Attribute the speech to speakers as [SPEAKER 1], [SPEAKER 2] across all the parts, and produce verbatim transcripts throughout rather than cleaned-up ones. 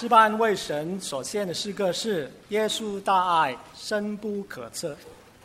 [SPEAKER 1] 诗班为神所献的诗歌是耶稣大爱深不可测。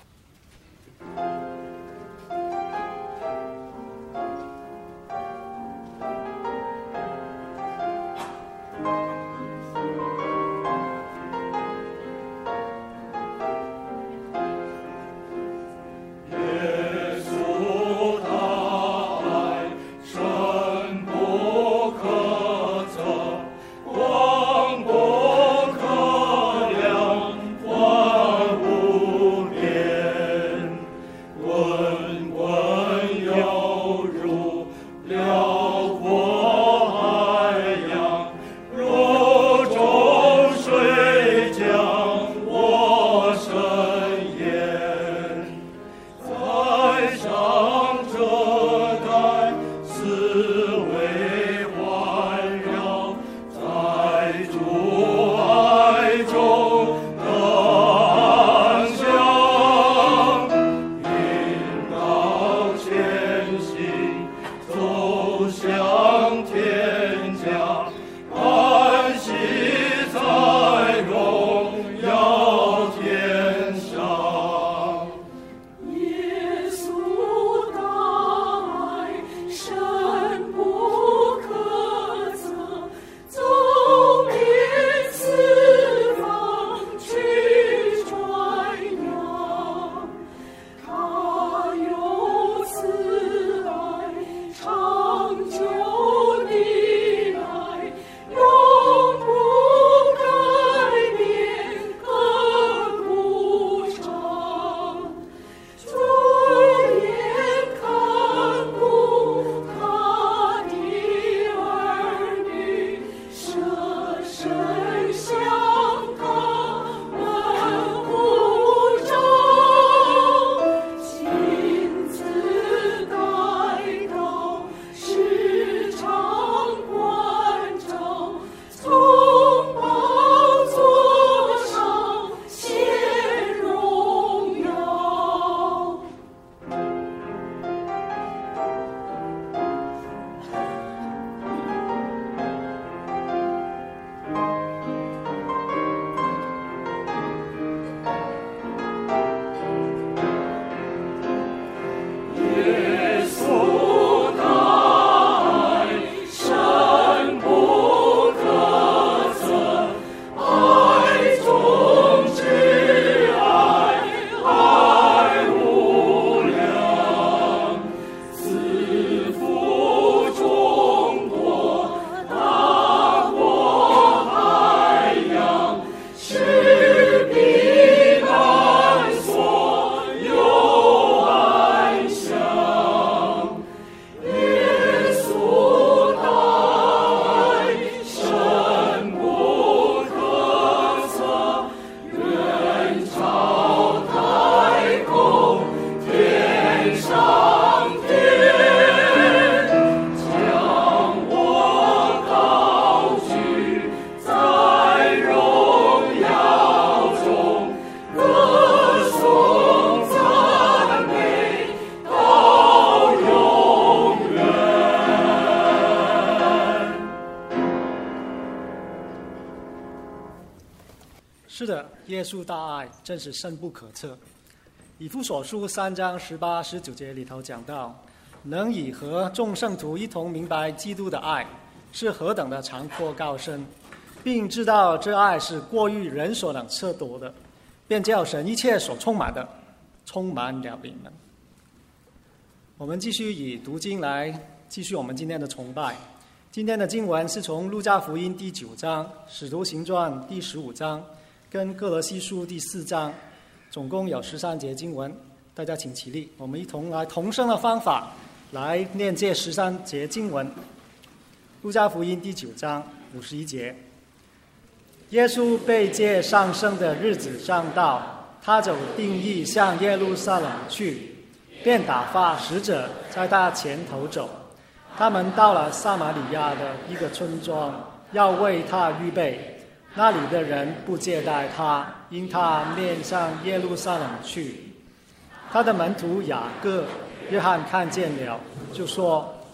[SPEAKER 1] 是的，耶稣大爱真是深不可测。以弗所书三章十八、十九节里头讲到，能以和众圣徒一同明白基督的爱是何等的长阔高深，并知道这爱是过于人所能测度的，便叫神一切所充满的充满了你们。我们继续以读经来继续我们今天的崇拜。今天的经文是从路加福音第九章、使徒行传第十五章跟歌罗西书第四章，总共有十三节经文。大家请起立，我们一同来同声的方法来念这十三节经文。路加福音第九章五十一节，耶稣被接上升的日子上到，他就定义向耶路撒冷去，便打发使者在他前头走。他们到了撒玛利亚的一个村庄，要为他预备。那里的人不接待他，因他面向耶路撒冷去。他的门徒雅各、约翰看见了，就说：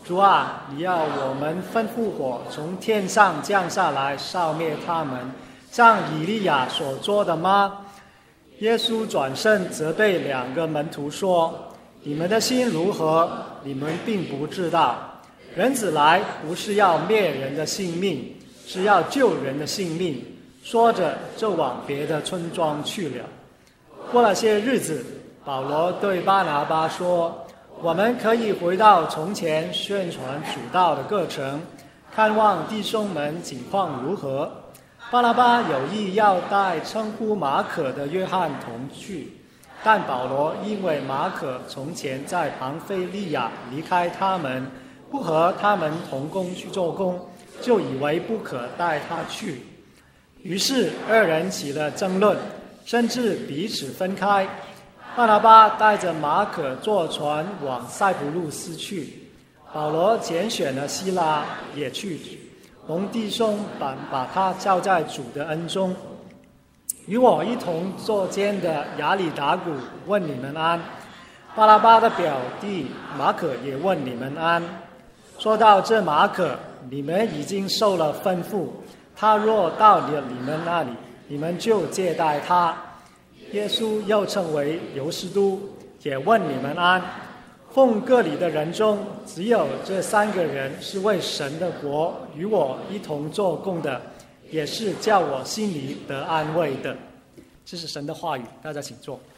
[SPEAKER 1] 主啊，你要我们吩咐火从天上降下来，烧灭他们，像以利亚所做的吗？”耶稣转身责备两个门徒说：“你们的心如何？你们并不知道。人子来不是要灭人的性命，是要救人的性命。”说着就往别的村庄去了。过了些日子，保罗对巴拿巴说：“我们可以回到从前宣传主道的各城，看望弟兄们情况如何。”巴拿巴有意要带称呼马可的约翰同去，但保罗因为马可从前在庞菲利亚离开他们，不和他们同工去做工，就以为不可带他去。于是二人起了争论，甚至彼此分开。巴拿巴带着马可坐船往塞浦路斯去，保罗拣选了希拉也去，蒙弟兄把把他交在主的恩中。与我一同坐监的亚里达古问你们安，巴拿巴的表弟马可也问你们安。说到这马可，你们已经受了吩咐，他若到了你们那里，你们就接待他。耶稣又称为犹斯都，也问你们安。奉各里的人中，只有这三个人是为神的国与我一同做工的，也是叫我心里得安慰的。这是神的话语，大家请坐。